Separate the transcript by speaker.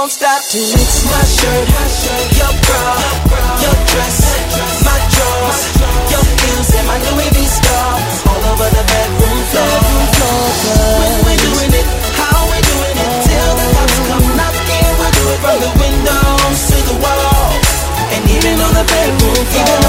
Speaker 1: won't stop till it's my shirt, your bra, your dress, my drawers, your heels and my Louis V scarf, all over the bedroom floor. When we're doing it, how we doing it, till the cops come knocking, we'll do it from the windows to the walls, and even on the bedroom floor.